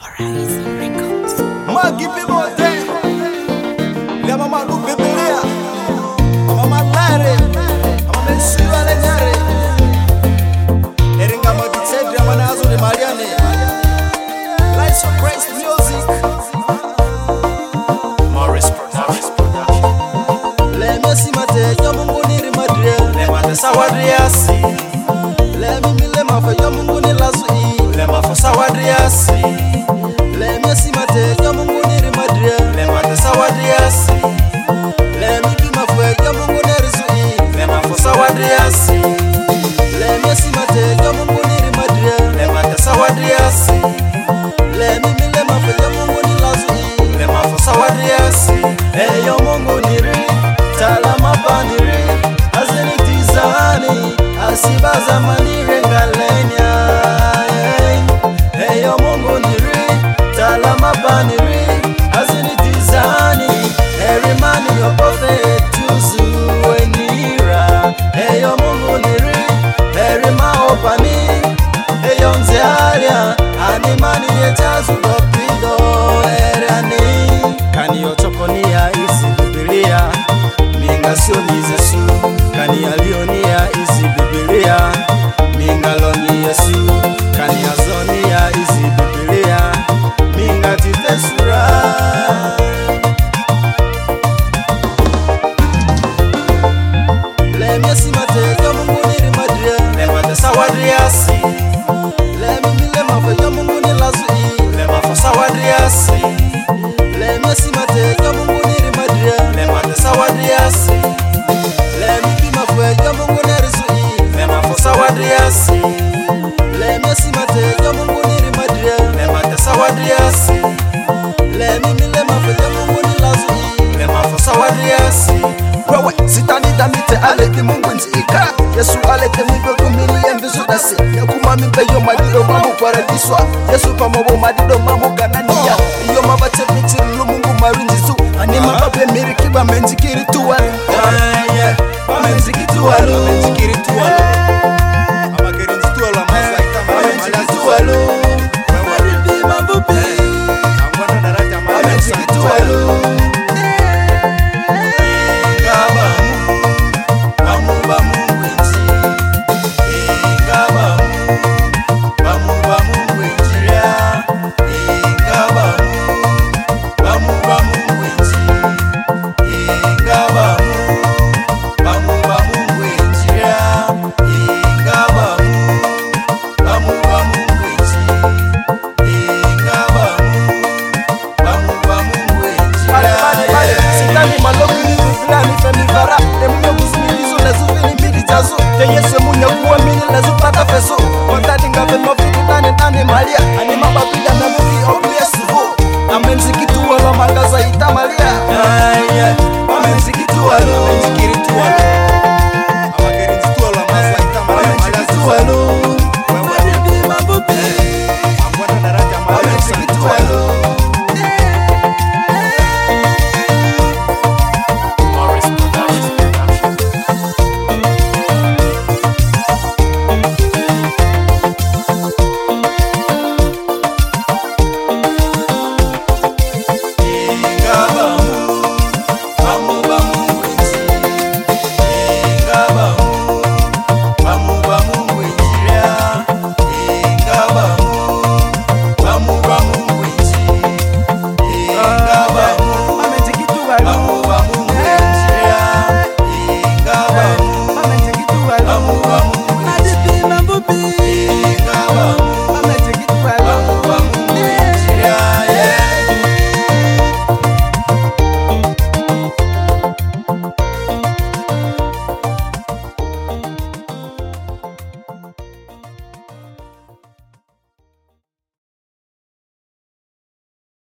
Magipi mote ya mama lupe belea mama lare mama mensuwa le nyare eringa magitsedra manazo de Mariane Lights of Christ Music Morris Production Le mesi mate ya mungu niri madre Le mate sawadriasi Le mimile mafa ya mungu ni lazui Le mafa sawadriasi Le mesi mate ya mungu niri madre Le mate sawadriasi Le mibi mafa ya mungu niri zui Le mafa sawadriasi Le mesi mate ya mungu niri madre Le mate sawadriasi Le mimile mafa ya mungu ni lazui Le mafa sawadriasi Eyo mungu niri Talama paniri Azeni tizani Asibaza manire ngalenya Eyo mungu niri Talama paniri Azeni tizani Erimani yobofe tuzu wenira Eyo mungu niri Erima opani Eyo nze alia Animani yetazu dopido Erani Kani yotokonia isi bibilia Minga sioni Yesu Kani alionia isi bibilia Minga loni Yesu Kani azonia isi bibilia Minga titesura Le miesi mate ya mungu niri madria Le mate sawadriasi Le mimile mafa ya mungu ni lazui Le mafa sawadriasi Le miesi mate ya mungu niri madria Le mate sawadriasi Le mibi mafa ya mungu niri zui Le mafa sawadriasi Le miesi mate ya mungu niri madria Le mate sawadriasi Le mimile mafa ya mungu ni lazui Le mafa sawadriasi Wewe sitani damite aleke mungu nzika Yesu aleke mimbe kumili envizu dasi Yakuma mimbe yo madido mamu paradiswa Yesu pamobo madido mamu ganania Iyo mabate michiru mungu marunjizu Anima babe mirikiba menzikiri tuwa Bamenziki tuwa